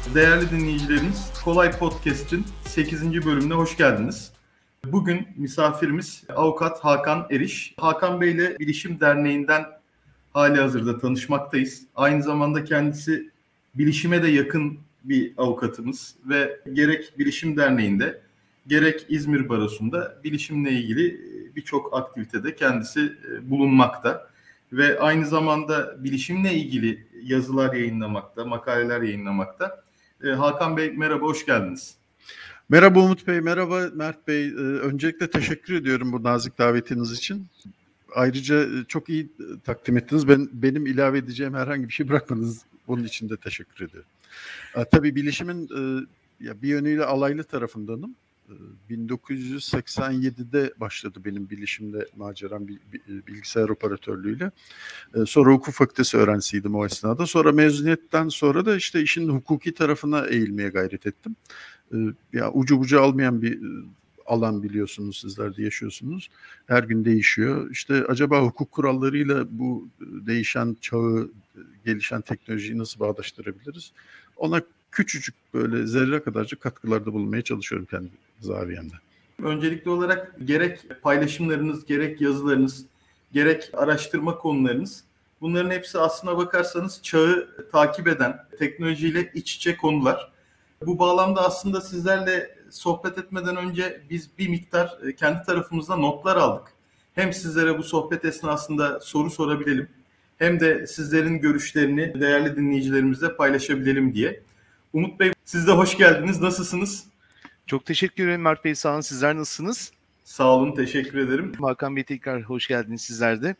Değerli dinleyicilerimiz, Kolay Podcast'in 8. bölümüne hoş geldiniz. Bugün misafirimiz Avukat Hakan Eriş. Hakan Bey ile Bilişim Derneği'nden halihazırda tanışmaktayız. Aynı zamanda kendisi bilişime de yakın bir avukatımız ve gerek Bilişim Derneği'nde gerek İzmir Barosu'nda bilişimle ilgili birçok aktivitede kendisi bulunmakta. Ve aynı zamanda bilişimle ilgili yazılar yayınlamakta, makaleler yayınlamakta. Hakan Bey merhaba, hoş geldiniz. Merhaba Umut Bey, merhaba Mert Bey. Öncelikle teşekkür ediyorum bu nazik davetiniz için. Ayrıca çok iyi takdim ettiniz. Benim ilave edeceğim herhangi bir şey bırakmadınız. Bunun için de teşekkür ediyorum. Tabii bilişimin bir yönüyle alaylı tarafındanım. 1987'de başladı benim bilişimde maceram bilgisayar operatörlüğüyle. Sonra hukuk fakültesi öğrencisiydim o esnada. Sonra mezuniyetten sonra da işte işin hukuki tarafına eğilmeye gayret ettim. Ya ucu bucu almayan bir alan, biliyorsunuz, sizler de yaşıyorsunuz. Her gün değişiyor. İşte acaba hukuk kurallarıyla bu değişen çağı, gelişen teknolojiyi nasıl bağdaştırabiliriz? Ona küçücük, böyle zerre kadarcık katkılarda bulunmaya çalışıyorum kendi zaviyemde. Öncelikli olarak gerek paylaşımlarınız, gerek yazılarınız, gerek araştırma konularınız, bunların hepsi aslına bakarsanız çağı takip eden, teknolojiyle iç içe konular. Bu bağlamda aslında sizlerle sohbet etmeden önce biz bir miktar kendi tarafımızda notlar aldık. Hem sizlere bu sohbet esnasında soru sorabilelim, hem de sizlerin görüşlerini değerli dinleyicilerimizle paylaşabilelim diye. Umut Bey, siz de hoş geldiniz. Nasılsınız? Çok teşekkür ederim Mert Bey. Sağ olun. Sizler nasılsınız? Sağ olun, teşekkür ederim. Hakan Bey, tekrar hoş geldiniz sizler de.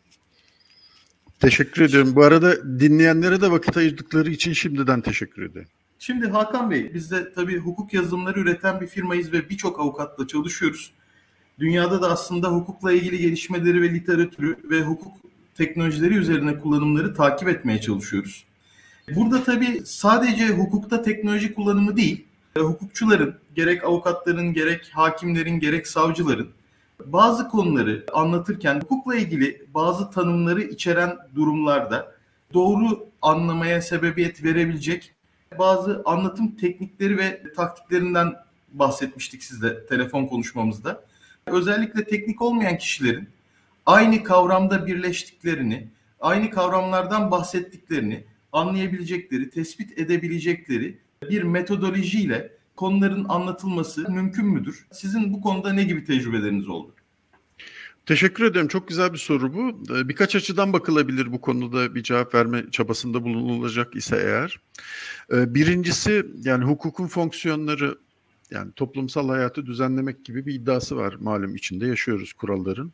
Teşekkür ediyorum. Bu arada dinleyenlere de vakit ayırdıkları için şimdiden teşekkür ederim. Şimdi Hakan Bey, biz de tabii hukuk yazılımları üreten bir firmayız ve birçok avukatla çalışıyoruz. Dünyada da aslında hukukla ilgili gelişmeleri ve literatürü ve hukuk teknolojileri üzerine kullanımları takip etmeye çalışıyoruz. Burada tabii sadece hukukta teknoloji kullanımı değil, hukukçuların, gerek avukatların, gerek hakimlerin, gerek savcıların bazı konuları anlatırken hukukla ilgili bazı tanımları içeren durumlarda doğru anlamaya sebebiyet verebilecek bazı anlatım teknikleri ve taktiklerinden bahsetmiştik sizle telefon konuşmamızda. Özellikle teknik olmayan kişilerin aynı kavramda birleştiklerini, aynı kavramlardan bahsettiklerini anlayabilecekleri, tespit edebilecekleri bir metodolojiyle konuların anlatılması mümkün müdür? Sizin bu konuda ne gibi tecrübeleriniz oldu? Teşekkür ederim. Çok güzel bir soru bu. Birkaç açıdan bakılabilir bu konuda, bir cevap verme çabasında bulunulacak ise eğer. Birincisi, yani hukukun fonksiyonları, yani toplumsal hayatı düzenlemek gibi bir iddiası var. Malum içinde yaşıyoruz kuralların.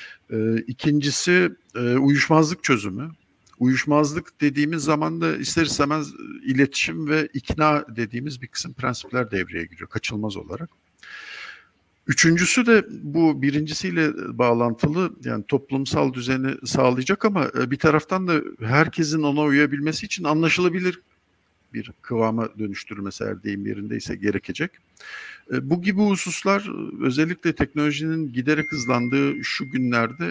İkincisi uyuşmazlık çözümü. Uyuşmazlık dediğimiz zaman da ister istemez iletişim ve ikna dediğimiz bir kısım prensipler devreye giriyor kaçınılmaz olarak. Üçüncüsü de bu birincisiyle bağlantılı, yani toplumsal düzeni sağlayacak ama bir taraftan da herkesin ona uyabilmesi için anlaşılabilir bir kıvama dönüştürülmesi, eğer deyim yerindeyse, gerekecek. Bu gibi hususlar özellikle teknolojinin giderek hızlandığı şu günlerde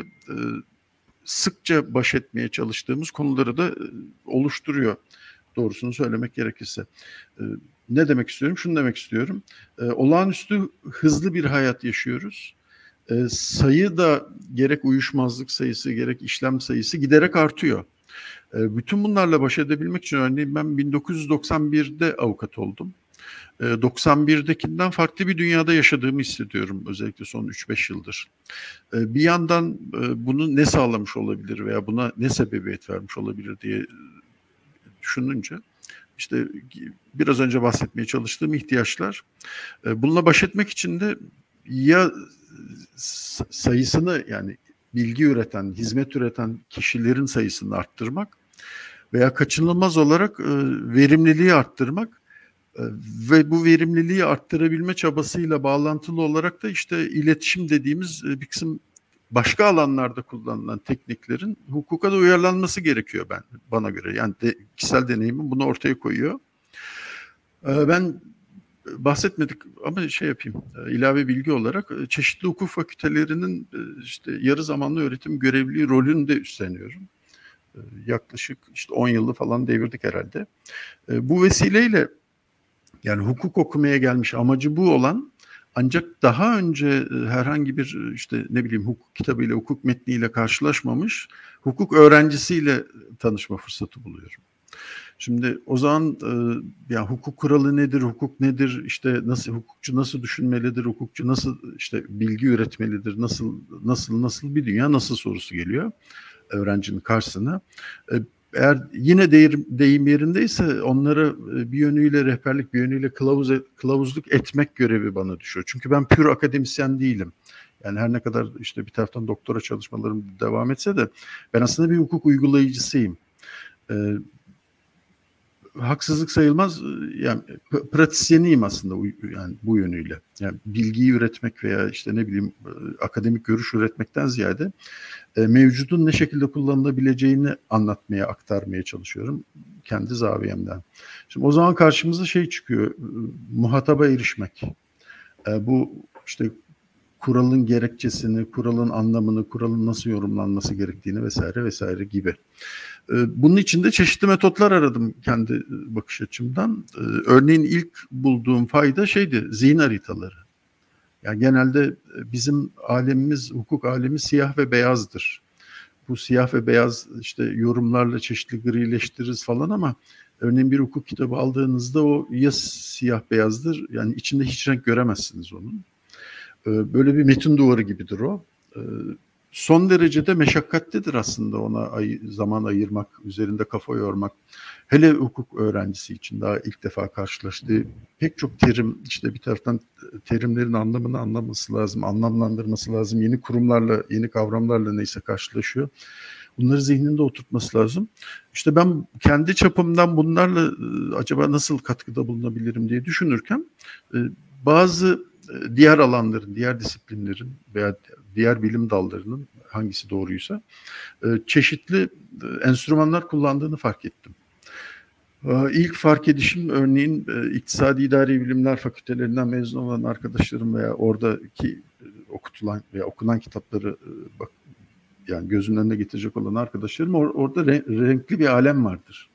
sıkça baş etmeye çalıştığımız konuları da oluşturuyor, doğrusunu söylemek gerekirse. Ne demek istiyorum? Şunu demek istiyorum. Olağanüstü hızlı bir hayat yaşıyoruz. Sayı da, gerek uyuşmazlık sayısı gerek işlem sayısı giderek artıyor. Bütün bunlarla baş edebilmek için örneğin ben 1991'de avukat oldum. 91'dekinden farklı bir dünyada yaşadığımı hissediyorum özellikle son 3-5 yıldır. Bir yandan bunu ne sağlamış olabilir veya buna ne sebebiyet vermiş olabilir diye düşününce, işte biraz önce bahsetmeye çalıştığım ihtiyaçlar, bununla baş etmek için de ya sayısını, yani bilgi üreten, hizmet üreten kişilerin sayısını arttırmak veya kaçınılmaz olarak verimliliği arttırmak ve bu verimliliği arttırabilme çabasıyla bağlantılı olarak da işte iletişim dediğimiz bir kısım başka alanlarda kullanılan tekniklerin hukuka da uyarlanması gerekiyor bana göre. Yani kişisel deneyimim bunu ortaya koyuyor. Ben bahsetmedik ama yapayım, ilave bilgi olarak çeşitli hukuk fakültelerinin işte yarı zamanlı öğretim görevliliği rolünü de üstleniyorum. Yaklaşık işte 10 yılı falan devirdik herhalde. Bu vesileyle Yani hukuk okumaya gelmiş, amacı bu olan, ancak daha önce herhangi bir işte ne bileyim hukuk kitabıyla, hukuk metniyle karşılaşmamış hukuk öğrencisiyle tanışma fırsatı buluyorum. Şimdi o zaman ya hukuk kuralı nedir, hukuk nedir, işte nasıl hukukçu nasıl düşünmelidir, hukukçu nasıl işte bilgi üretmelidir, nasıl bir dünya nasıl sorusu geliyor öğrencinin karşısına. Eğer yine deyim yerindeyse onlara bir yönüyle rehberlik, bir yönüyle kılavuzluk etmek görevi bana düşüyor. Çünkü ben pür akademisyen değilim. Yani her ne kadar işte bir taraftan doktora çalışmalarım devam etse de ben aslında bir hukuk uygulayıcısıyım. Haksızlık sayılmaz, yani pratisyeniyim aslında yani bu yönüyle. Yani bilgiyi üretmek veya işte ne bileyim akademik görüş üretmekten ziyade mevcudun ne şekilde kullanılabileceğini anlatmaya, aktarmaya çalışıyorum kendi zaviyemden. Şimdi o zaman karşımıza şey çıkıyor, muhataba erişmek. Bu işte kuralın gerekçesini, kuralın anlamını, kuralın nasıl yorumlanması gerektiğini vesaire vesaire gibi. Bunun için de çeşitli metotlar aradım kendi bakış açımdan. Örneğin ilk bulduğum fayda şeydi, zihin haritaları. Yani genelde bizim alemimiz, hukuk alemi siyah ve beyazdır. Bu siyah ve beyaz işte yorumlarla çeşitli grileştiririz falan ama örneğin bir hukuk kitabı aldığınızda o ya siyah beyazdır, yani içinde hiç renk göremezsiniz onun. Böyle bir metin duvarı gibidir o. Son derecede meşakkatlidir aslında ona zaman ayırmak, üzerinde kafa yormak. Hele hukuk öğrencisi için daha ilk defa karşılaştığı pek çok terim, işte bir taraftan terimlerin anlamını anlaması lazım, anlamlandırması lazım. Yeni kurumlarla, yeni kavramlarla neyse karşılaşıyor. Bunları zihninde oturtması lazım. İşte ben kendi çapımdan bunlarla acaba nasıl katkıda bulunabilirim diye düşünürken bazı diğer alanların, diğer disiplinlerin veya diğer bilim dallarının hangisi doğruysa çeşitli enstrümanlar kullandığını fark ettim. İlk fark edişim örneğin İktisadi İdari Bilimler Fakültelerinden mezun olan arkadaşlarım veya oradaki okutulan veya okunan kitapları yani gözünün önüne getirecek olan arkadaşlarım orada renkli bir alem vardır.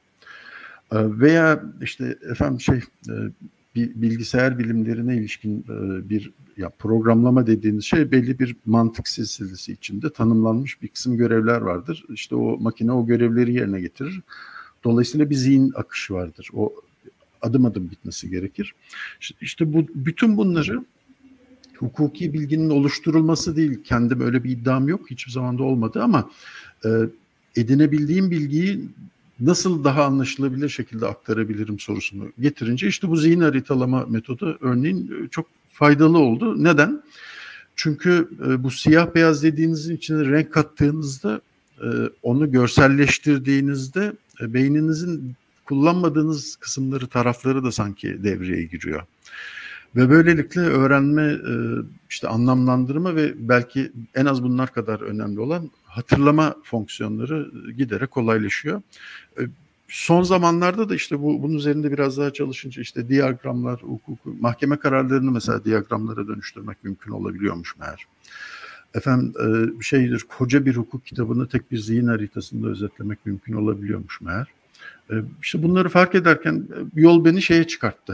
Veya işte efendim bilgisayar bilimlerine ilişkin bir programlama dediğiniz şey belli bir mantık silsilesi içinde tanımlanmış bir kısım görevler vardır. İşte o makine o görevleri yerine getirir. Dolayısıyla bir zihin akışı vardır. O adım adım bitmesi gerekir. İşte bütün bunları hukuki bilginin oluşturulması değil. Kendim öyle bir iddiam yok. Hiçbir zaman da olmadı ama edinebildiğim bilgiyi nasıl daha anlaşılabilir şekilde aktarabilirim sorusunu getirince işte bu zihin haritalama metodu örneğin çok faydalı oldu. Neden? Çünkü bu siyah beyaz dediğinizin içine renk kattığınızda onu görselleştirdiğinizde beyninizin kullanmadığınız kısımları, tarafları da sanki devreye giriyor. Ve böylelikle öğrenme, işte anlamlandırma ve belki en az bunlar kadar önemli olan hatırlama fonksiyonları giderek kolaylaşıyor. Son zamanlarda da işte bunun üzerinde biraz daha çalışınca işte diyagramlar, mahkeme kararlarını mesela diyagramlara dönüştürmek mümkün olabiliyormuş meğer. Efendim koca bir hukuk kitabını tek bir zihin haritasında özetlemek mümkün olabiliyormuş meğer. İşte bunları fark ederken yol beni şeye çıkarttı.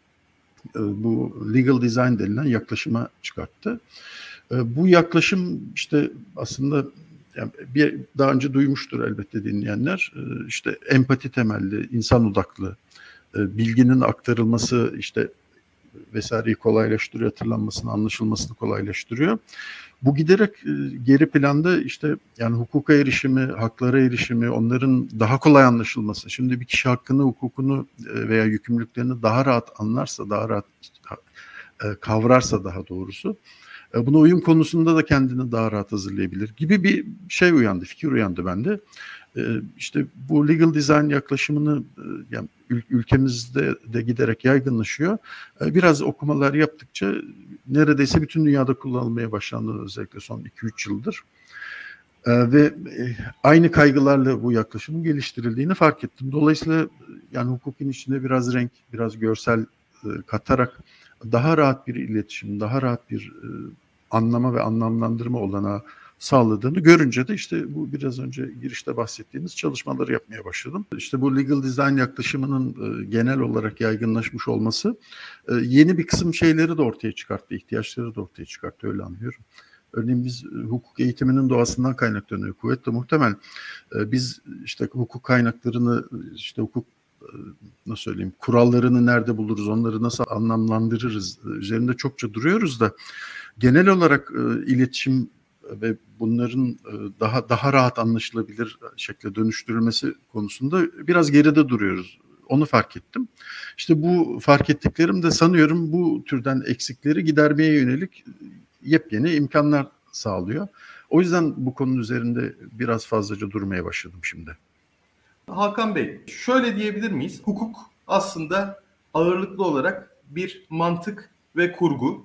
Bu legal design denilen yaklaşıma çıkarttı. Bu yaklaşım işte aslında yani daha önce duymuştur elbette dinleyenler. İşte empati temelli, insan odaklı, bilginin aktarılması işte vesaireyi kolaylaştırıyor, hatırlanmasını, anlaşılmasını kolaylaştırıyor. Bu giderek geri planda işte yani hukuka erişimi, haklara erişimi, onların daha kolay anlaşılması. Şimdi bir kişi hakkını, hukukunu veya yükümlülüklerini daha rahat anlarsa, daha rahat kavrarsa daha doğrusu, buna uyum konusunda da kendini daha rahat hazırlayabilir gibi bir fikir uyandı bende. İşte bu legal design yaklaşımını yani ülkemizde de giderek yaygınlaşıyor. Biraz okumalar yaptıkça neredeyse bütün dünyada kullanılmaya başlandı özellikle son 2-3 yıldır. Ve aynı kaygılarla bu yaklaşımın geliştirildiğini fark ettim. Dolayısıyla yani hukukun içinde biraz renk, biraz görsel katarak daha rahat bir iletişim, daha rahat bir anlama ve anlamlandırma olanağı sağladığını görünce de işte bu biraz önce girişte bahsettiğimiz çalışmaları yapmaya başladım. İşte bu legal design yaklaşımının genel olarak yaygınlaşmış olması yeni bir kısım şeyleri de ortaya çıkarttı, ihtiyaçları da ortaya çıkarttı, öyle anlıyorum. Örneğin biz hukuk eğitiminin doğasından kaynaklanıyor. Kuvvetle muhtemel. Biz işte hukuk kaynaklarını, işte hukuk nasıl söyleyeyim, kurallarını nerede buluruz, onları nasıl anlamlandırırız üzerinde çokça duruyoruz da genel olarak iletişim ve bunların daha rahat anlaşılabilir şekilde dönüştürülmesi konusunda biraz geride duruyoruz. Onu fark ettim. İşte bu fark ettiklerim de sanıyorum bu türden eksikleri gidermeye yönelik yepyeni imkanlar sağlıyor. O yüzden bu konunun üzerinde biraz fazlaca durmaya başladım şimdi. Hakan Bey, şöyle diyebilir miyiz? Hukuk aslında ağırlıklı olarak bir mantık ve kurgu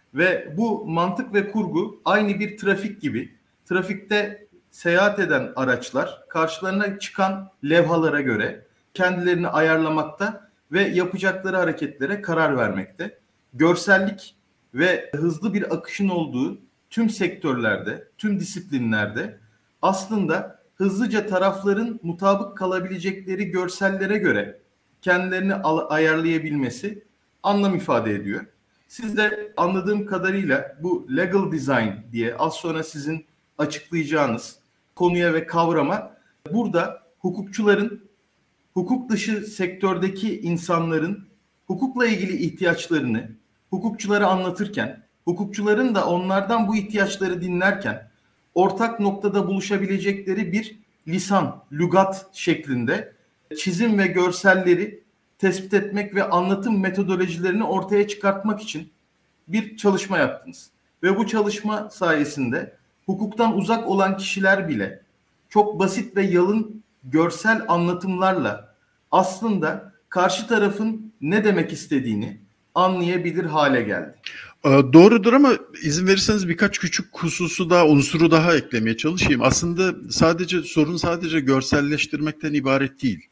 ve bu mantık ve kurgu aynı bir trafik gibi. Trafikte seyahat eden araçlar karşılarına çıkan levhalara göre kendilerini ayarlamakta ve yapacakları hareketlere karar vermekte. Görsellik ve hızlı bir akışın olduğu tüm sektörlerde, tüm disiplinlerde aslında hızlıca tarafların mutabık kalabilecekleri görsellere göre kendilerini ayarlayabilmesi anlam ifade ediyor. Siz de anladığım kadarıyla bu legal design diye az sonra sizin açıklayacağınız konuya ve kavrama burada hukukçuların, hukuk dışı sektördeki insanların hukukla ilgili ihtiyaçlarını hukukçulara anlatırken, hukukçuların da onlardan bu ihtiyaçları dinlerken ortak noktada buluşabilecekleri bir lisan, lügat şeklinde çizim ve görselleri tespit etmek ve anlatım metodolojilerini ortaya çıkartmak için bir çalışma yaptınız. Ve bu çalışma sayesinde hukuktan uzak olan kişiler bile çok basit ve yalın görsel anlatımlarla aslında karşı tarafın ne demek istediğini anlayabilir hale geldi. Doğrudur ama izin verirseniz birkaç küçük hususu daha, unsuru daha eklemeye çalışayım. Aslında sorun sadece görselleştirmekten ibaret değil.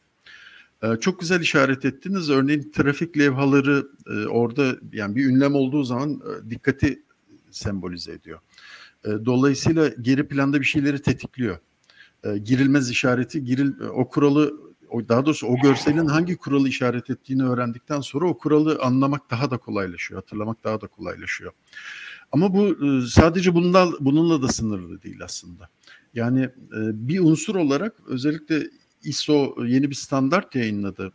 Çok güzel işaret ettiniz. Örneğin trafik levhaları orada yani bir ünlem olduğu zaman dikkati sembolize ediyor. Dolayısıyla geri planda bir şeyleri tetikliyor. Girilmez işareti, o kuralı, daha doğrusu o görselin hangi kuralı işaret ettiğini öğrendikten sonra o kuralı anlamak daha da kolaylaşıyor, hatırlamak daha da kolaylaşıyor. Ama bu sadece bununla da sınırlı değil aslında. Yani bir unsur olarak özellikle ISO yeni bir standart yayınladı.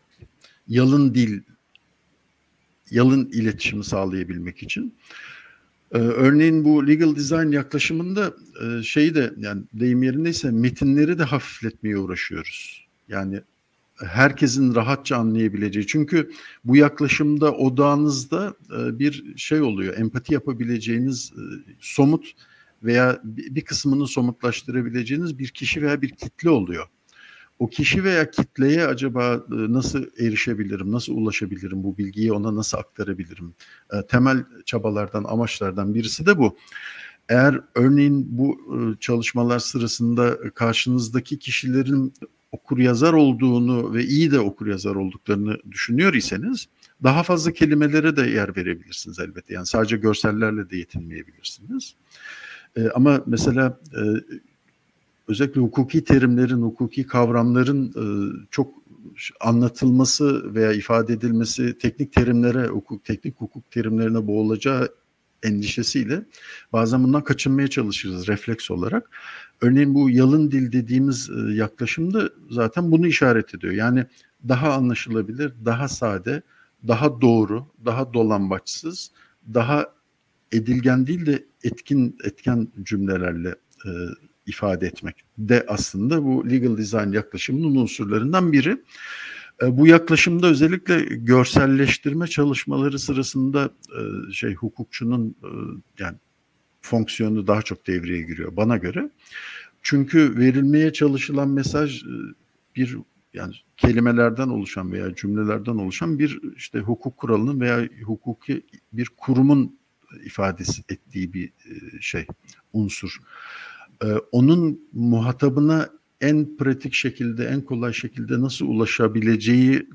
Yalın iletişimi sağlayabilmek için. Örneğin bu legal design yaklaşımında yani deyim yerindeyse metinleri de hafifletmeye uğraşıyoruz. Yani herkesin rahatça anlayabileceği. Çünkü bu yaklaşımda odağınızda bir şey oluyor. Empati yapabileceğiniz somut veya bir kısmını somutlaştırabileceğiniz bir kişi veya bir kitle oluyor. O kişi veya kitleye acaba nasıl erişebilirim, nasıl ulaşabilirim, bu bilgiyi ona nasıl aktarabilirim? Temel çabalardan, amaçlardan birisi de bu. Eğer örneğin bu çalışmalar sırasında karşınızdaki kişilerin okuryazar olduğunu ve iyi de okuryazar olduklarını düşünüyor iseniz daha fazla kelimelere de yer verebilirsiniz elbette. Yani sadece görsellerle de yetinmeyebilirsiniz. Ama mesela özellikle hukuki terimlerin, hukuki kavramların çok anlatılması veya ifade edilmesi teknik terimlere, teknik hukuk terimlerine boğulacağı endişesiyle bazen bundan kaçınmaya çalışırız refleks olarak. Örneğin bu yalın dil dediğimiz yaklaşımda zaten bunu işaret ediyor. Yani daha anlaşılabilir, daha sade, daha doğru, daha dolambaçsız, daha edilgen değil de etken cümlelerle ifade etmek de aslında bu legal design yaklaşımının unsurlarından biri. Bu yaklaşımda özellikle görselleştirme çalışmaları sırasında hukukçunun yani fonksiyonu daha çok devreye giriyor bana göre. Çünkü verilmeye çalışılan mesaj yani kelimelerden oluşan veya cümlelerden oluşan bir işte hukuk kuralının veya hukuki bir kurumun ifadesi ettiği bir unsur. Onun muhatabına en pratik şekilde, en kolay şekilde nasıl ulaşabileceği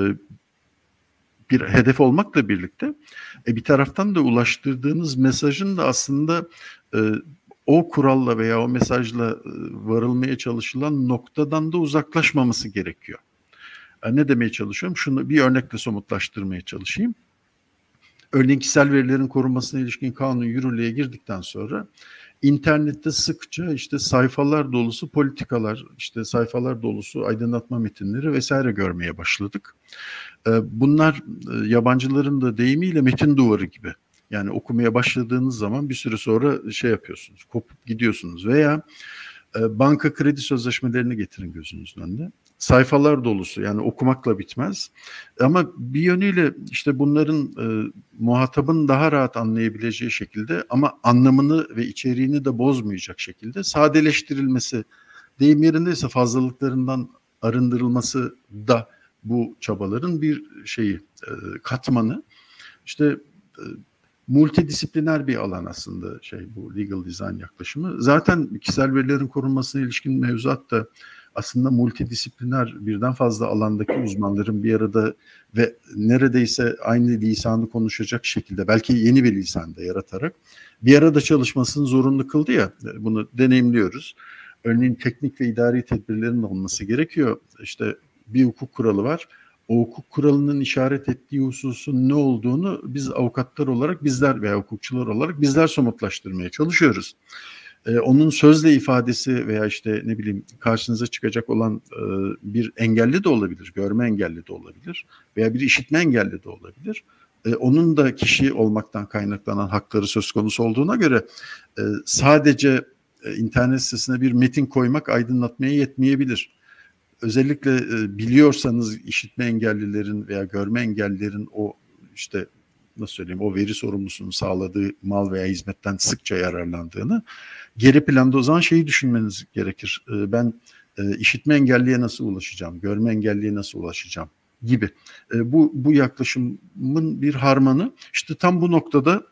bir hedef olmakla birlikte bir taraftan da ulaştırdığınız mesajın da aslında o kuralla veya o mesajla varılmaya çalışılan noktadan da uzaklaşmaması gerekiyor. Ne demeye çalışıyorum? Şunu bir örnekle somutlaştırmaya çalışayım. Örneğin kişisel verilerin korunmasına ilişkin kanun yürürlüğe girdikten sonra internette sıkça işte sayfalar dolusu politikalar, işte sayfalar dolusu aydınlatma metinleri vesaire görmeye başladık. Bunlar yabancıların da deyimiyle metin duvarı gibi. Yani okumaya başladığınız zaman bir süre sonra şey yapıyorsunuz, kopup gidiyorsunuz veya banka kredi sözleşmelerini getirin gözünüzün önünde. Sayfalar dolusu, yani okumakla bitmez. Ama bir yönüyle işte bunların muhatabın daha rahat anlayabileceği şekilde ama anlamını ve içeriğini de bozmayacak şekilde sadeleştirilmesi, deyim yerindeyse fazlalıklarından arındırılması da bu çabaların bir şeyi, katmanı. İşte multidisipliner bir alan aslında bu legal design yaklaşımı. Zaten kişisel verilerin korunmasına ilişkin mevzuat da aslında multidisipliner, birden fazla alandaki uzmanların bir arada ve neredeyse aynı lisanı konuşacak şekilde, belki yeni bir lisan da yaratarak bir arada çalışmasını zorunlu kıldı ya, bunu deneyimliyoruz. Örneğin teknik ve idari tedbirlerin olması gerekiyor. İşte bir hukuk kuralı var. O hukuk kuralının işaret ettiği hususun ne olduğunu biz avukatlar olarak, bizler veya hukukçular olarak bizler somutlaştırmaya çalışıyoruz. Onun sözle ifadesi veya işte ne bileyim karşınıza çıkacak olan bir engelli de olabilir, görme engelli de olabilir veya bir işitme engelli de olabilir. Onun da kişi olmaktan kaynaklanan hakları söz konusu olduğuna göre sadece internet sitesine bir metin koymak aydınlatmaya yetmeyebilir. Özellikle biliyorsanız işitme engellilerin veya görme engellilerin o işte nasıl söyleyeyim, o veri sorumlusunun sağladığı mal veya hizmetten sıkça yararlandığını, geri planda o zaman şeyi düşünmeniz gerekir. Ben işitme engelliye nasıl ulaşacağım, görme engelliye nasıl ulaşacağım gibi. Bu yaklaşımın bir harmanı. İşte tam bu noktada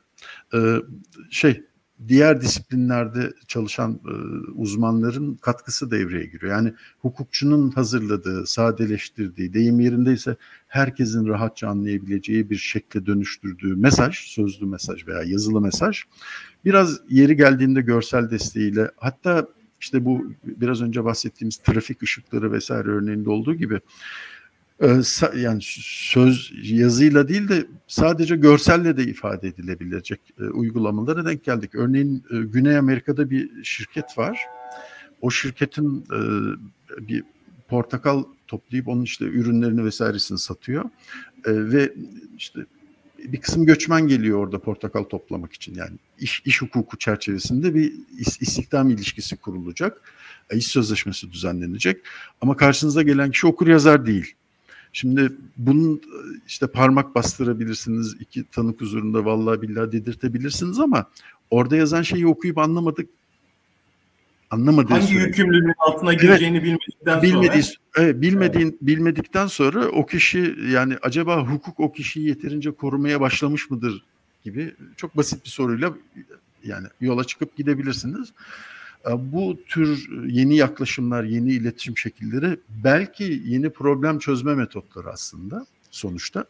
diğer disiplinlerde çalışan uzmanların katkısı devreye giriyor. Yani hukukçunun hazırladığı, sadeleştirdiği, deyim yerindeyse herkesin rahatça anlayabileceği bir şekle dönüştürdüğü mesaj, sözlü mesaj veya yazılı mesaj, biraz yeri geldiğinde görsel desteğiyle, hatta işte bu biraz önce bahsettiğimiz trafik ışıkları vesaire örneğinde olduğu gibi yani söz yazıyla değil de sadece görselle de ifade edilebilecek uygulamalara denk geldik. Örneğin Güney Amerika'da bir şirket var. O şirketin bir portakal toplayıp onun işte ürünlerini vesairesini satıyor. Ve işte bir kısım göçmen geliyor orada portakal toplamak için. Yani iş hukuku çerçevesinde bir istihdam ilişkisi kurulacak. İş sözleşmesi düzenlenecek. Ama karşınıza gelen kişi okur yazar değil. Şimdi bunun işte parmak bastırabilirsiniz, iki tanık huzurunda vallahi billahi dedirtebilirsiniz ama orada yazan şeyi okuyup anlamadığı hangi sürece, yükümlülüğün altına gireceğini bilmedikten sonra bilmedikten sonra o kişi, yani acaba hukuk o kişiyi yeterince korumaya başlamış mıdır gibi çok basit bir soruyla yani yola çıkıp gidebilirsiniz. Bu tür yeni yaklaşımlar, yeni iletişim şekilleri belki yeni problem çözme metotları aslında sonuçta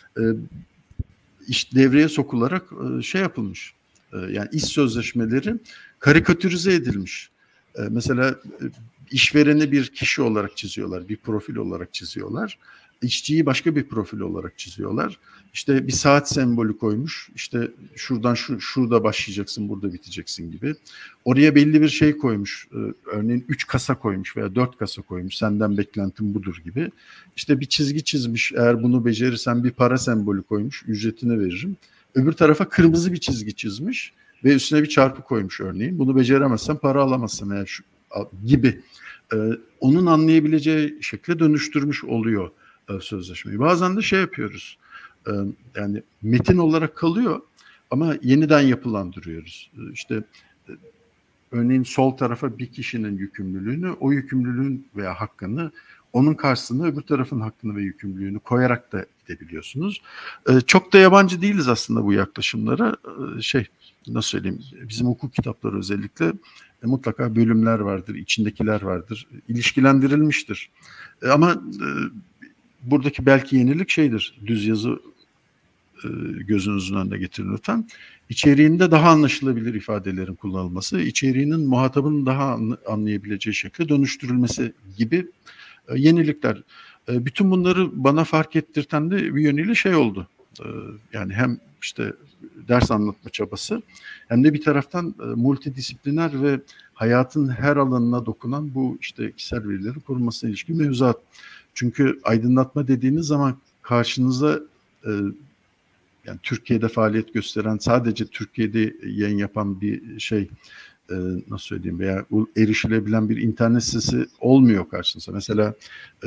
devreye sokularak yapılmış. Yani iş sözleşmeleri karikatürize edilmiş. Mesela işvereni bir kişi olarak çiziyorlar, bir profil olarak çiziyorlar. İşçiyi başka bir profil olarak çiziyorlar. İşte bir saat sembolü koymuş. İşte şuradan şurada başlayacaksın, burada biteceksin gibi. Oraya belli bir şey koymuş. Örneğin 3 kasa koymuş veya 4 kasa koymuş. Senden beklentim budur gibi. İşte bir çizgi çizmiş. Eğer bunu becerirsen bir para sembolü koymuş. Ücretini veririm. Öbür tarafa kırmızı bir çizgi çizmiş ve üstüne bir çarpı koymuş örneğin. Bunu beceremezsen para alamazsın eğer gibi. Onun anlayabileceği şekle dönüştürmüş oluyor sözleşmeyi. Bazen de yapıyoruz. Yani metin olarak kalıyor ama yeniden yapılandırıyoruz. İşte örneğin sol tarafa bir kişinin yükümlülüğünü, o yükümlülüğün veya hakkını, onun karşısına öbür tarafın hakkını ve yükümlülüğünü koyarak da gidebiliyorsunuz. Çok da yabancı değiliz aslında bu yaklaşımlara. Nasıl söyleyeyim, bizim hukuk kitapları özellikle mutlaka bölümler vardır, içindekiler vardır, ilişkilendirilmiştir. Ama buradaki belki yenilik düz yazı gözünüzün önüne getirin lütfen. İçeriğinde daha anlaşılabilir ifadelerin kullanılması, içeriğinin muhatabın daha anlayabileceği şekilde dönüştürülmesi gibi yenilikler. Bütün bunları bana fark ettirten de bir yönüyle şey oldu. Yani hem işte ders anlatma çabası hem de bir taraftan multidisipliner ve hayatın her alanına dokunan bu işte kişisel verilerin korunmasına ilişkin mevzuat. Çünkü aydınlatma dediğiniz zaman karşınıza yani Türkiye'de faaliyet gösteren, sadece Türkiye'de yayın yapan bir şey, nasıl söyleyeyim, veya erişilebilen bir internet sitesi olmuyor karşınıza. Mesela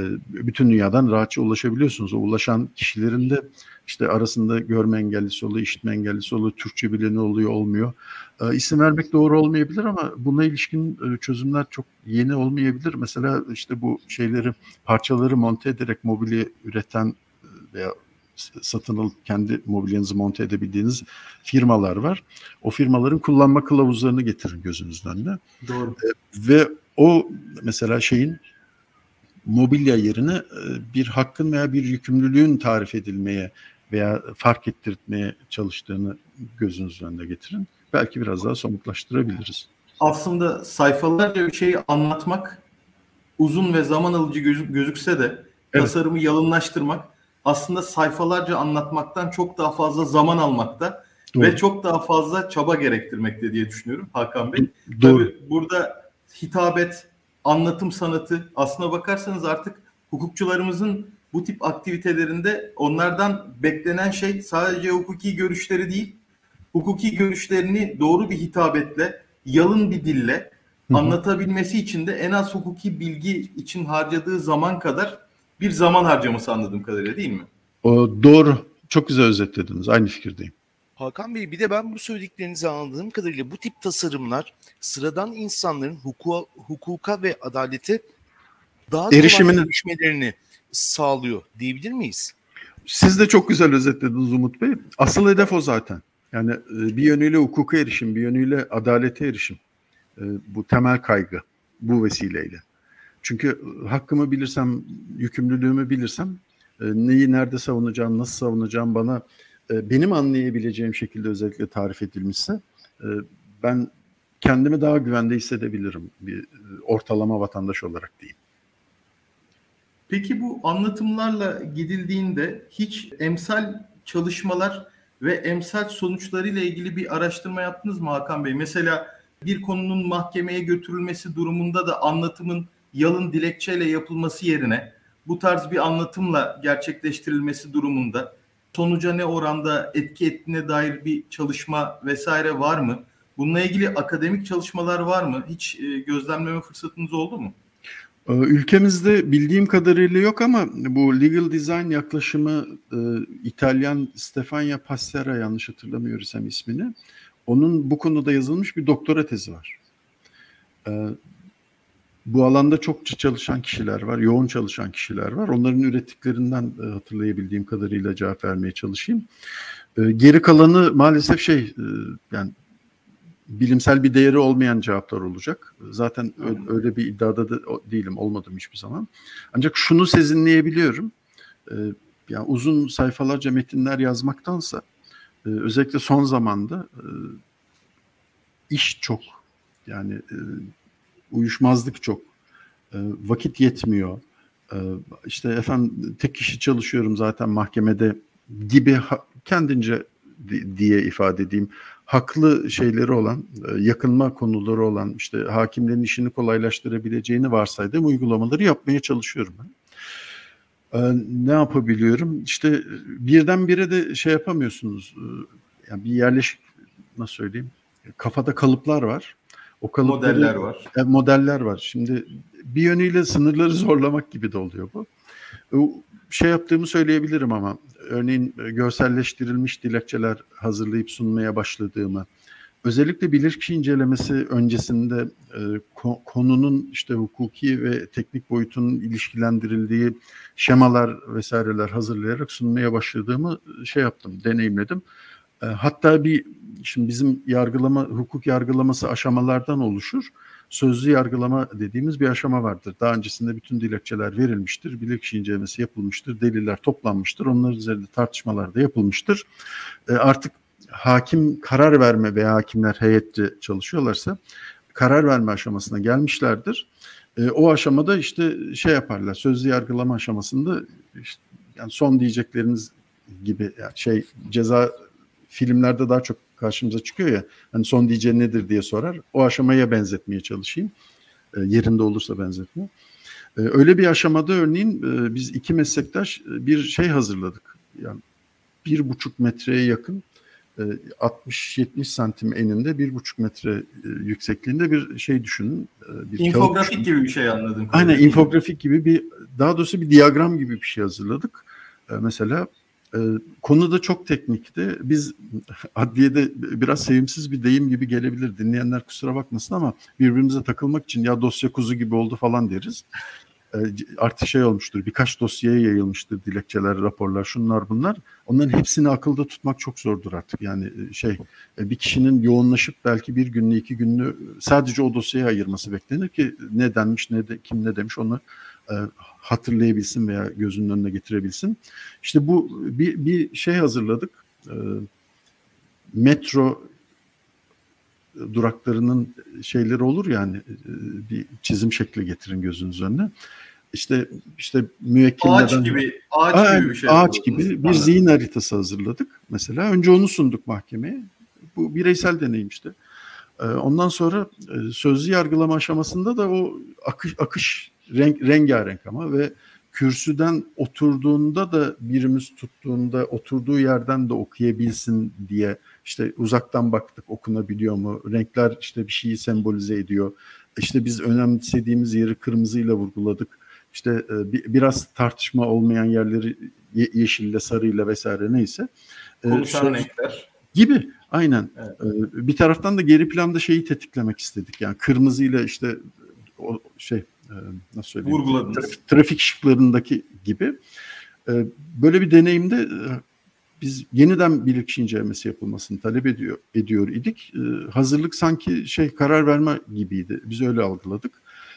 bütün dünyadan rahatça ulaşabiliyorsunuz. O ulaşan kişilerin de işte arasında görme engellisi oluyor, işitme engellisi oluyor, Türkçe bileni oluyor, olmuyor. İsim vermek doğru olmayabilir ama buna ilişkin çözümler çok yeni olmayabilir. Mesela işte bu şeyleri, parçaları monte ederek mobilya üreten veya satın alıp kendi mobilyanızı monte edebildiğiniz firmalar var. O firmaların kullanma kılavuzlarını getirin gözünüzün önüne. Doğru. Ve o mesela şeyin mobilya yerine bir hakkın veya bir yükümlülüğün tarif edilmeye veya fark ettirmeye çalıştığını gözünüzün önüne getirin. Belki biraz daha somutlaştırabiliriz. Aslında sayfalarca bir şeyi anlatmak uzun ve zaman alıcı gözükse de Evet. tasarımı yalınlaştırmak aslında sayfalarca anlatmaktan çok daha fazla zaman almakta ve çok daha fazla çaba gerektirmekte diye düşünüyorum Hakan Bey. Doğru. Tabii burada hitabet, anlatım sanatı, aslına bakarsanız artık hukukçularımızın bu tip aktivitelerinde onlardan beklenen şey sadece hukuki görüşleri değil, hukuki görüşlerini doğru bir hitabetle, yalın bir dille anlatabilmesi için de en az hukuki bilgi için harcadığı zaman kadar bir zaman harcaması anladığım kadarıyla, değil mi? Doğru. Çok güzel özetlediniz. Aynı fikirdeyim. Hakan Bey, bir de ben bu söylediklerinizi anladığım kadarıyla bu tip tasarımlar sıradan insanların hukuka ve adalete daha kolay erişmelerini sağlıyor diyebilir miyiz? Siz de çok güzel özetlediniz Umut Bey. Asıl hedef o zaten. Yani bir yönüyle hukuka erişim, bir yönüyle adalete erişim. Bu temel kaygı bu vesileyle. Çünkü hakkımı bilirsem, yükümlülüğümü bilirsem, neyi nerede savunacağım, nasıl savunacağım bana benim anlayabileceğim şekilde özellikle tarif edilmişse ben kendimi daha güvende hissedebilirim bir ortalama vatandaş olarak diyeyim. Peki bu anlatımlarla gidildiğinde hiç emsal çalışmalar ve emsal sonuçlarıyla ilgili bir araştırma yaptınız mı Hakan Bey? Mesela bir konunun mahkemeye götürülmesi durumunda da anlatımın yalın dilekçeyle yapılması yerine bu tarz bir anlatımla gerçekleştirilmesi durumunda sonuca ne oranda etki ettiğine dair bir çalışma vesaire var mı? Bununla ilgili akademik çalışmalar var mı? Hiç gözlemleme fırsatınız oldu mu? Ülkemizde bildiğim kadarıyla yok ama bu legal design yaklaşımı İtalyan Stefania Passera, yanlış hatırlamıyorsam ismini, onun bu konuda yazılmış bir doktora tezi var. Bu alanda çokça çalışan kişiler var, yoğun çalışan kişiler var. Onların ürettiklerinden hatırlayabildiğim kadarıyla cevap vermeye çalışayım. Geri kalanı maalesef yani bilimsel bir değeri olmayan cevaplar olacak. Zaten öyle bir iddiada da değilim, olmadım hiçbir zaman. Ancak şunu sezinleyebiliyorum. Yani uzun sayfalarca metinler yazmaktansa özellikle son zamanda iş çok. Yani uyuşmazlık çok. Vakit yetmiyor. İşte efendim tek kişi çalışıyorum zaten mahkemede gibi kendince diye ifade edeyim, haklı şeyleri olan, yakınma konuları olan, işte hakimlerin işini kolaylaştırabileceğini varsaydığım uygulamaları yapmaya çalışıyorum ben. Ne yapabiliyorum? İşte birdenbire de şey yapamıyorsunuz. Yani bir yerleşik, nasıl söyleyeyim, kafada kalıplar var. O kalıpları, Modeller var. Modeller var. Şimdi bir yönüyle sınırları zorlamak gibi de oluyor bu. Şey yaptığımı söyleyebilirim ama örneğin görselleştirilmiş dilekçeler hazırlayıp sunmaya başladığımı, özellikle bilirkişi incelemesi öncesinde konunun işte hukuki ve teknik boyutunun ilişkilendirildiği şemalar vesaireler hazırlayarak sunmaya başladığımı şey yaptım, deneyimledim. Hatta şimdi bizim hukuk yargılaması aşamalardan oluşur. sözlü yargılama dediğimiz bir aşama vardır. Daha öncesinde bütün dilekçeler verilmiştir, bilirkişi incelemesi yapılmıştır, deliller toplanmıştır, onların üzerinde tartışmalar da yapılmıştır. Artık hakim karar verme veya hakimler heyetçe çalışıyorlarsa karar verme aşamasına gelmişlerdir. O aşamada işte şey yaparlar, sözlü yargılama aşamasında işte, yani son diyecekleriniz gibi yani ceza filmlerde daha çok karşımıza çıkıyor ya, hani son diyeceği nedir diye sorar. O aşamaya benzetmeye çalışayım. Yerinde olursa benzetme. Öyle bir aşamada örneğin biz iki meslektaş bir şey hazırladık. Yani 1,5 metreye yakın 60-70 santim eninde 1,5 metre yüksekliğinde bir şey düşünün. Bir infografik gibi bir şey anladım. Aynen infografik gibi daha doğrusu bir diyagram gibi bir şey hazırladık. Mesela konu da çok teknikti. Biz adliyede biraz sevimsiz bir deyim gibi gelebilir. Dinleyenler kusura bakmasın ama birbirimize takılmak için ya dosya kuzu gibi oldu falan deriz. Artık şey olmuştur, birkaç dosyaya yayılmıştır dilekçeler, raporlar, şunlar bunlar. Onların hepsini akılda tutmak çok zordur artık. Yani bir kişinin yoğunlaşıp belki bir günlü, 2 günlü sadece o dosyaya ayırması beklenir ki ne denmiş, kim ne demiş onu hatırlayabilsin veya gözünün önüne getirebilsin. İşte bu bir şey hazırladık. Metro duraklarının şeyleri olur yani bir çizim şekli getirin gözünüz önüne. İşte müvekkil ağaç gibi bir şey. Ağaç gibi bir zihin haritası hazırladık mesela. Önce onu sunduk mahkemeye. Bu bireysel deneyim işte. Ondan sonra sözlü yargılama aşamasında da o akış rengarenk ama ve kürsüden oturduğunda da birimiz tuttuğunda oturduğu yerden de okuyabilsin diye işte uzaktan baktık okunabiliyor mu? Renkler işte bir şeyi sembolize ediyor. İşte biz önemsediğimiz yeri kırmızıyla vurguladık. İşte biraz tartışma olmayan yerleri yeşille, sarıyla vesaire neyse. Konuşan renkler. Gibi aynen. Evet. Bir taraftan da geri planda şeyi tetiklemek istedik. Yani kırmızıyla işte o nasıl söyleyeyim? Vurguladınız. Trafik ışıklarındaki gibi. Böyle bir deneyimde biz yeniden bilirkişi incelemesi yapılmasını talep ediyor idik. Hazırlık sanki karar verme gibiydi. Biz öyle algıladık.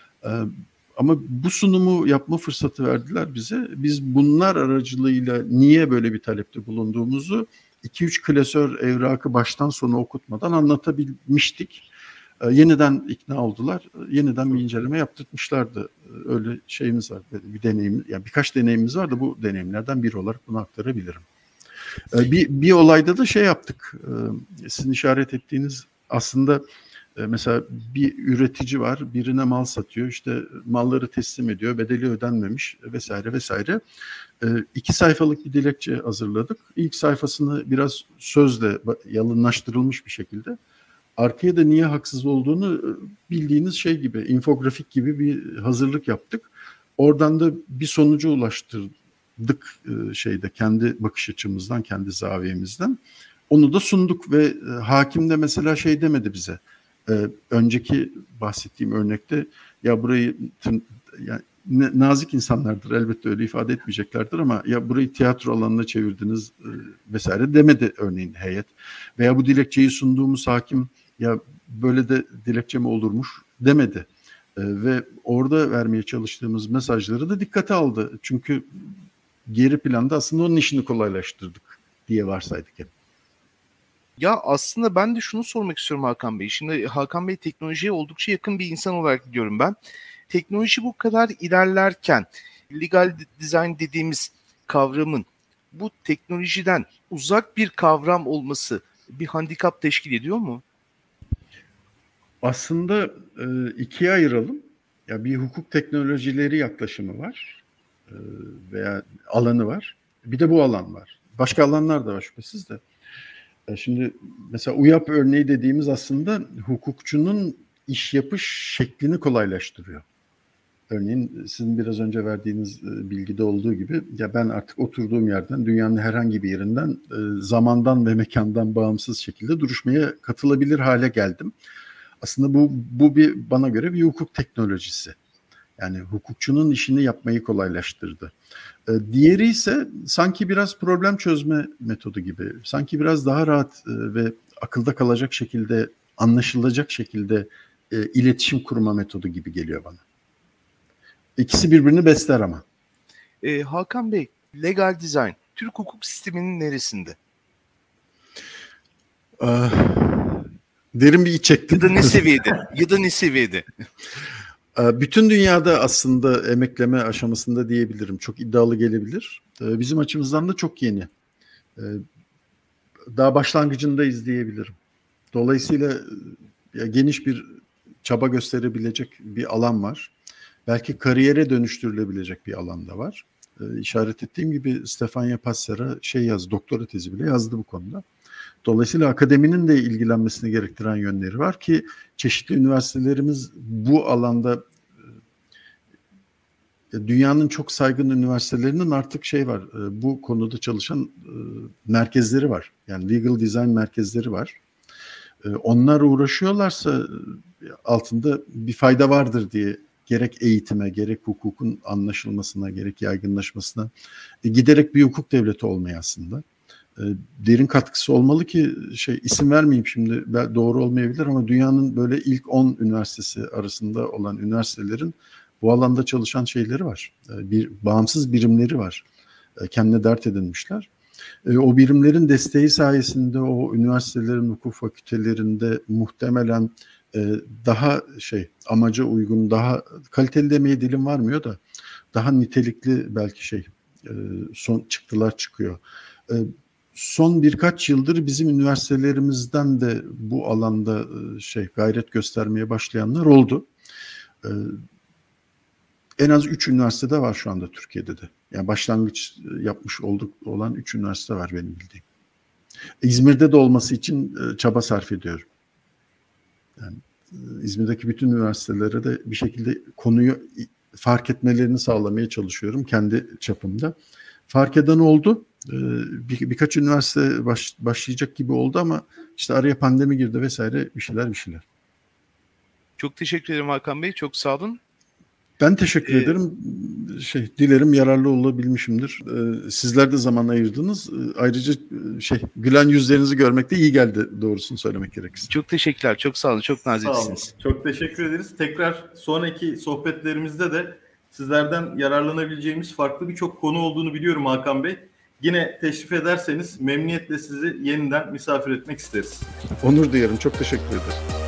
Ama bu sunumu yapma fırsatı verdiler bize. Biz bunlar aracılığıyla niye böyle bir talepte bulunduğumuzu 2-3 klasör evrakı baştan sona okutmadan anlatabilmiştik. Yeniden ikna oldular. Yeniden bir inceleme yaptırmışlardı. Öyle şeyimiz var. Bir deneyim, yani birkaç deneyimimiz var da bu deneyimlerden biri olarak bunu aktarabilirim. Bir olayda da yaptık. Sizin işaret ettiğiniz aslında mesela bir üretici var, birine mal satıyor, işte malları teslim ediyor, bedeli ödenmemiş vesaire vesaire. 2 sayfalık bir dilekçe hazırladık. İlk sayfasını biraz sözle yalınlaştırılmış bir şekilde. Arkaya da niye haksız olduğunu bildiğiniz gibi, infografik gibi bir hazırlık yaptık. Oradan da bir sonuca ulaştırdık kendi bakış açımızdan, kendi zaviyemizden. Onu da sunduk ve hakim de mesela demedi bize. Önceki bahsettiğim örnekte ya burayı yani nazik insanlardır elbette öyle ifade etmeyeceklerdir ama ya burayı tiyatro alanına çevirdiniz vesaire demedi örneğin heyet. Veya bu dilekçeyi sunduğumuz hakim ya böyle de dilekçe mi olurmuş demedi. Ve orada vermeye çalıştığımız mesajları da dikkate aldı. Çünkü geri planda aslında onun işini kolaylaştırdık diye varsaydık hep. Ya aslında ben de şunu sormak istiyorum Hakan Bey. Şimdi Hakan Bey teknolojiye oldukça yakın bir insan olarak biliyorum ben. Teknoloji bu kadar ilerlerken legal design dediğimiz kavramın bu teknolojiden uzak bir kavram olması bir handikap teşkil ediyor mu? Aslında ikiye ayıralım. Ya bir hukuk teknolojileri yaklaşımı var veya alanı var. Bir de bu alan var. Başka alanlar da var şüphesiz de. Şimdi mesela UYAP örneği dediğimiz aslında hukukçunun iş yapış şeklini kolaylaştırıyor. Örneğin sizin biraz önce verdiğiniz bilgide olduğu gibi ya ben artık oturduğum yerden dünyanın herhangi bir yerinden zamandan ve mekandan bağımsız şekilde duruşmaya katılabilir hale geldim. Aslında bu bana göre bir hukuk teknolojisi. Yani hukukçunun işini yapmayı kolaylaştırdı. Diğeri ise sanki biraz problem çözme metodu gibi. Sanki biraz daha rahat ve akılda kalacak şekilde, anlaşılacak şekilde iletişim kurma metodu gibi geliyor bana. İkisi birbirini besler ama. Hakan Bey, legal design Türk hukuk sisteminin neresinde? Derin bir iç çektim. Ya da ne seviyede? Ya da ne seviyede? Bütün dünyada aslında emekleme aşamasında diyebilirim. Çok iddialı gelebilir. Bizim açımızdan da çok yeni. Daha başlangıcındayız diyebilirim. Dolayısıyla geniş bir çaba gösterebilecek bir alan var. Belki kariyere dönüştürülebilecek bir alan da var. İşaret ettiğim gibi Stefania Passera yazdı, doktora tezi bile yazdı bu konuda. Dolayısıyla akademinin de ilgilenmesini gerektiren yönleri var ki çeşitli üniversitelerimiz bu alanda dünyanın çok saygın üniversitelerinin artık var, bu konuda çalışan merkezleri var. Yani legal design merkezleri var. Onlar uğraşıyorlarsa altında bir fayda vardır diye gerek eğitime, gerek hukukun anlaşılmasına, gerek yaygınlaşmasına giderek bir hukuk devleti olmaya aslında derin katkısı olmalı ki isim vermeyeyim şimdi, doğru olmayabilir ama dünyanın böyle ilk 10 üniversitesi arasında olan üniversitelerin bu alanda çalışan şeyleri var. Bir bağımsız birimleri var. Kendine dert edinmişler. O birimlerin desteği sayesinde o üniversitelerin hukuk fakültelerinde muhtemelen daha amaca uygun, daha kaliteli demeye dilim varmıyor da daha nitelikli belki son çıktılar çıkıyor. Son birkaç yıldır bizim üniversitelerimizden de bu alanda gayret göstermeye başlayanlar oldu. En az 3 üniversitede var şu anda Türkiye'de de. Yani başlangıç yapmış olan 3 üniversite var benim bildiğim. İzmir'de de olması için çaba sarf ediyorum. Yani İzmir'deki bütün üniversitelere de bir şekilde konuyu fark etmelerini sağlamaya çalışıyorum kendi çapımda. Fark eden oldu. Birkaç üniversite başlayacak gibi oldu ama araya pandemi girdi vesaire bir şeyler. Çok teşekkür ederim Hakan Bey. Çok sağ olun. Ben teşekkür ederim. Dilerim yararlı olabilmişimdir. Sizler de zaman ayırdınız. Ayrıca gülen yüzlerinizi görmek de iyi geldi, doğrusunu söylemek gerekirse. Çok teşekkürler. Çok sağ olun. Çok naziksiniz. Çok teşekkür ederiz. Tekrar sonraki sohbetlerimizde de sizlerden yararlanabileceğimiz farklı birçok konu olduğunu biliyorum Hakan Bey. Yine teşrif ederseniz memnuniyetle sizi yeniden misafir etmek isteriz. Onur duyarım. Çok teşekkür ederim.